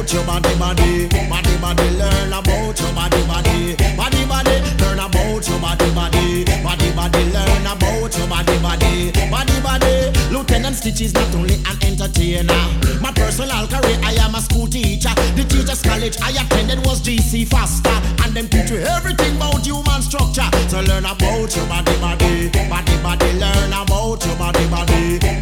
about your body, body. Body, body, learn about your body, body. Body, body, learn about your body, body. Body, body, learn about your body, body. Body, body. Lieutenant Stitch is not only an entertainer. My personal career, I am a school teacher. The teacher's college I attended was GC Foster, and them teach you everything about human structure. So learn about your body, body. Body, body, learn about your body, body.